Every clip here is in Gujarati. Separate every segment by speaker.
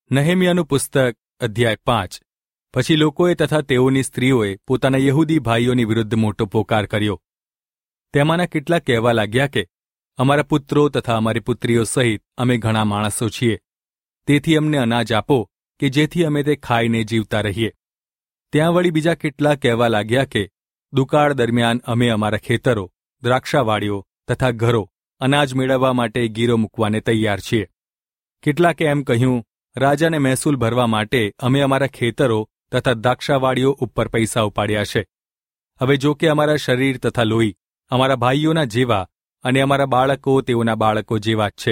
Speaker 1: નહેમ્યાનું પુસ્તક અધ્યાય 5. પછી લોકોએ તથા તેઓની સ્ત્રીઓએ પોતાના યહૂદી ભાઈઓની વિરુદ્ધ મોટો પોકાર કર્યો. તેમાંના કેટલાક કહેવા લાગ્યા કે અમારા પુત્રો તથા અમારી પુત્રીઓ સહિત અમે ઘણા માણસો છીએ, તેથી અમને અનાજ આપો કે જેથી અમે તે ખાઈને જીવતા રહીએ. ત્યાં વળી બીજા કેટલાક કહેવા લાગ્યા કે દુકાળ દરમિયાન અમે અમારા ખેતરો, દ્રાક્ષાવાડીઓ તથા ઘરો અનાજ મેળવવા માટે ગીરો મૂકવાને તૈયાર છીએ. કેટલાકે એમ કહ્યું, રાજાને મહેસૂલ ભરવા માટે અમે અમારા ખેતરો તથા દ્રાક્ષાવાડીઓ ઉપર પૈસા ઉપાડ્યા છે. હવે જો કે અમારા શરીર તથા લોહી અમારા ભાઈઓના જેવા અને અમારા બાળકો તેઓના બાળકો જેવા જ છે,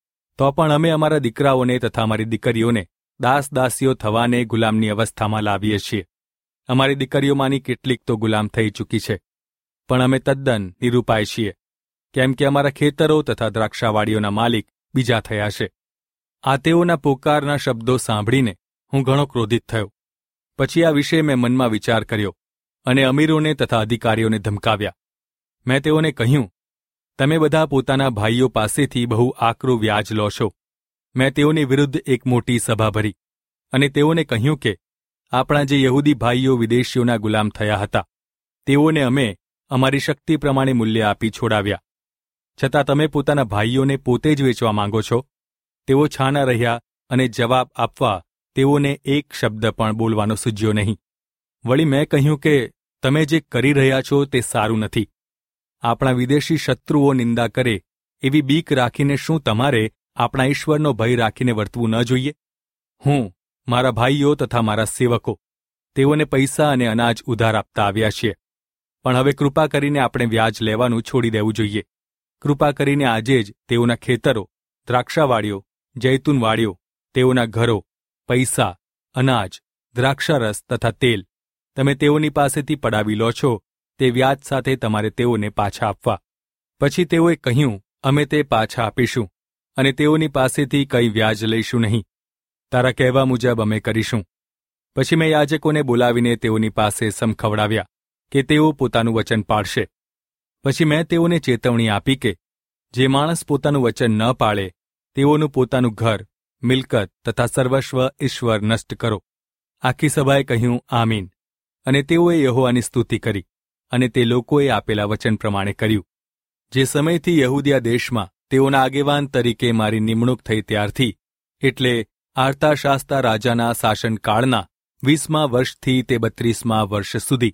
Speaker 1: તો પણ અમે અમારા દીકરાઓને તથા અમારી દીકરીઓને દાસદાસીઓ થવાને ગુલામની અવસ્થામાં લાવીએ છીએ. અમારી દીકરીઓમાંની કેટલીક તો ગુલામ થઈ ચૂકી છે, પણ અમે તદ્દન નિરુપાય છીએ, કેમ કે અમારા ખેતરો તથા દ્રાક્ષાવાડીઓના માલિક બીજા થયા છે. આ તેઓના પોકારના શબ્દો સાંભળીને હું ઘણો ક્રોધિત થયો. પછી આ વિશે મેં મનમાં વિચાર કર્યો અને અમીરોને તથા અધિકારીઓને ધમકાવ્યા. મેં તેઓને કહ્યું, તમે બધા પોતાના ભાઈઓ પાસેથી બહુ આકરું વ્યાજ લો છો. મેં તેઓની વિરુદ્ધ એક મોટી સભા ભરી અને તેઓને કહ્યું કે આપણા જે યહૂદી ભાઈઓ વિદેશીઓના ગુલામ થયા હતા, તેઓને અમે અમારી શક્તિ પ્રમાણે મૂલ્ય આપી છોડાવ્યા. છતાં તમે પોતાના ભાઈઓને પોતે જ વેચવા માંગો છો. તેઓ છાના રહ્યા અને જવાબ આપવા તેઓને એક શબ્દ પણ બોલવાનો સૂઝ્યો નહીં. વળી મેં કહ્યું કે તમે જે કરી રહ્યા છો તે સારું નથી. આપણા વિદેશી શત્રુઓ નિંદા કરે એવી બીક રાખીને શું તમારે આપણા ઈશ્વરનો ભય રાખીને વર્તવું ન જોઈએ? હું, મારા ભાઈઓ તથા મારા સેવકો તેઓને પૈસા અને અનાજ ઉધાર આપતા આવ્યા છીએ, પણ હવે કૃપા કરીને આપણે વ્યાજ લેવાનું છોડી દેવું જોઈએ. કૃપા કરીને આજે જ તેઓના ખેતરો, દ્રાક્ષાવાડીઓ, જૈતુનવાડીઓ, તેઓના ઘરો, પૈસા, અનાજ, દ્રાક્ષારસ તથા તેલ તમે તેઓની પાસેથી પડાવી લો છો તે વ્યાજ સાથે તમારે તેઓને પાછા આપવા. પછી તેઓએ કહ્યું, અમે તે પાછા આપીશું અને તેઓની પાસેથી કંઈ વ્યાજ લઈશું નહીં. તારા કહેવા મુજબ અમે કરીશું. પછી મેં યાજકોને બોલાવીને તેઓની પાસે સમખવડાવ્યા કે તેઓ પોતાનું વચન પાળશે. પછી મેં તેઓને ચેતવણી આપી કે જે માણસ પોતાનું વચન ન પાળે તેઓનું પોતાનું ઘર, મિલકત તથા સર્વસ્વ ઈશ્વર નષ્ટ કરો. આખી સભાએ કહ્યું, આમીન. અને તેઓએ યહોવાની સ્તુતિ કરી અને તે લોકોએ આપેલા વચન પ્રમાણે કર્યું. જે સમયથી યહૂદિયા દેશમાં તેઓના આગેવાન તરીકે મારી નિમણૂક થઈ ત્યારથી, એટલે આર્તાશાસ્તા રાજાના શાસનકાળના 20મા વર્ષથી તે 32મા વર્ષ સુધી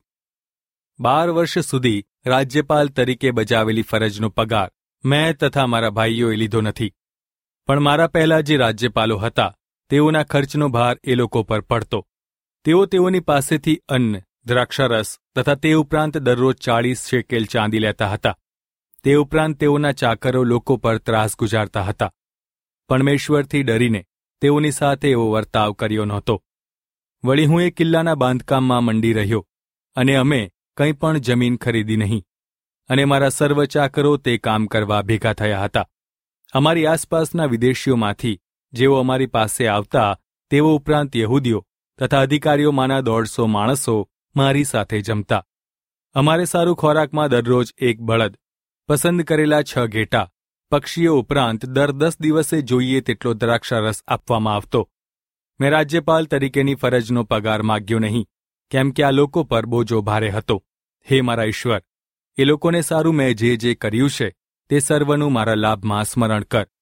Speaker 1: 12 વર્ષ સુધી રાજ્યપાલ તરીકે બજાવેલી ફરજનો પગાર મેં તથા મારા ભાઈઓએ લીધો નથી. પણ મારા પહેલા જે રાજ્યપાલો હતા તેઓના ખર્ચનો ભાર એ લોકો પર પડતો. તેઓ તેઓની પાસેથી અન્ન, દ્રાક્ષારસ તથા તે ઉપરાંત દરરોજ 40 શેકેલ ચાંદી લેતા હતા. તે ઉપરાંત તેઓના ચાકરો લોકો પર ત્રાસ ગુજારતા હતા. પણ મેં ઈશ્વરથી ડરીને તેઓની સાથે એવો વર્તાવ કર્યો નહોતો. વળી હું એ કિલ્લાના બાંધકામમાં મંડી રહ્યો અને અમે કંઈ પણ જમીન ખરીદી નહીં, અને મારા સર્વ ચાકરો તે કામ કરવા ભેગા થયા હતા. અમારી આસપાસના વિદેશીઓમાંથી જેઓ અમારી પાસે આવતા તેઓ ઉપરાંત યહૂદીઓ તથા અધિકારીઓમાંના 150 માણસો મારી સાથે જમતા. અમારે સારું ખોરાકમાં દરરોજ 1 બળદ, પસંદ કરેલા 6 ઘેટા, પક્ષીઓ ઉપરાંત દર 10 દિવસે જોઈએ તેટલો દ્રાક્ષારસ આપવામાં આવતો. મેં રાજ્યપાલ તરીકેની ફરજનો પગાર માગ્યો નહીં, કેમ કે આ લોકો પર બોજો ભારે હતો. હે મારા ઈશ્વર, એ લોકોને સારું મેં જે કર્યું છે તે સર્વનું મારા લાભમાં સ્મરણ કર.